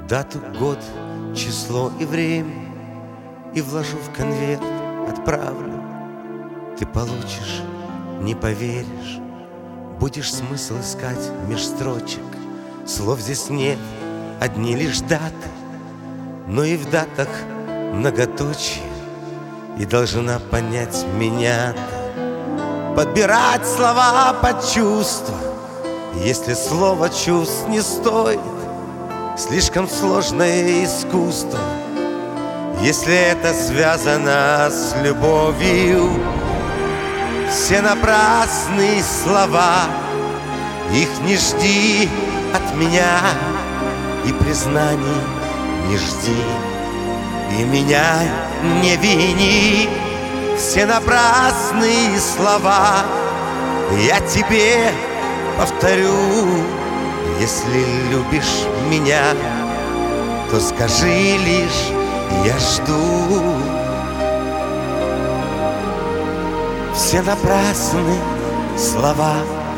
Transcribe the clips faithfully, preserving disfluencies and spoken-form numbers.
дату, год, число и время, и вложу в конверт, отправлю. Ты получишь, не поверишь, будешь смысл искать меж строчек. Слов здесь нет, одни лишь даты, но и в датах многоточие. И должна понять меня подбирать слова под чувства. Если слово чувств не стоит, слишком сложное искусство. Если это связано с любовью, все напрасные слова, их не жди от меня, и признаний не жди, и меня не вини. Все напрасные слова я тебе повторю. Если любишь меня, то скажи лишь: я жду. Все напрасные слова.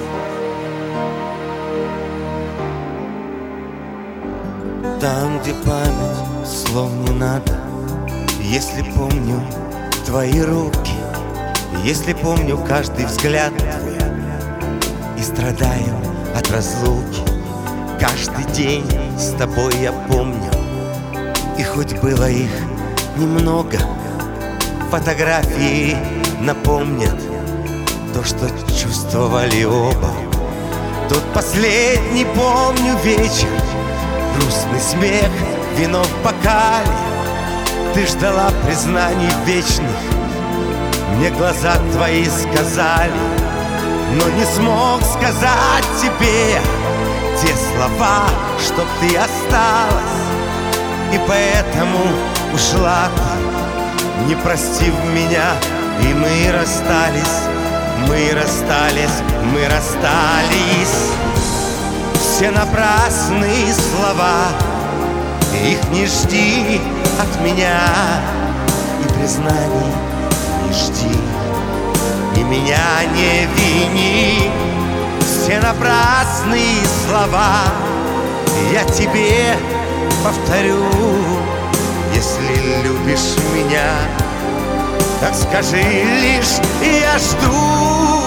Там, где память слов не надо, если помню твои руки, если помню каждый взгляд твой и страдаю от разлуки. Каждый день с тобой я помню, и хоть было их немного, фотографии напомнят то, что чувствовали оба. Тот последний, помню, вечер, грустный смех, вино в бокале. Ты ждала признаний вечных, мне глаза твои сказали, но не смог сказать тебе те слова, чтоб ты осталась. И поэтому ушла ты, не простив меня, и мы расстались, мы расстались, мы расстались. Все напрасные слова, их не жди от меня, и признаний не жди, и меня не вини. Все напрасные слова я тебе повторю. Если любишь меня, так скажи лишь: я жду.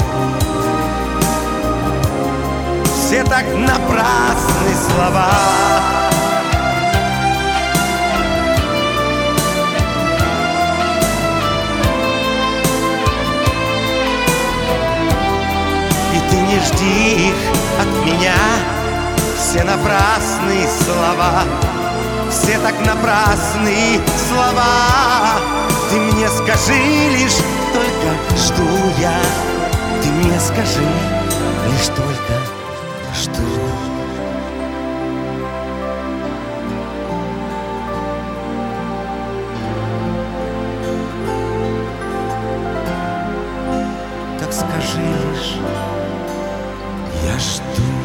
Все так напрасны слова. И ты не жди их от меня. Все напрасные слова, все так напрасные слова. Ты мне скажи лишь только: жду я. Ты мне скажи лишь только: жду. Так скажи лишь: я жду.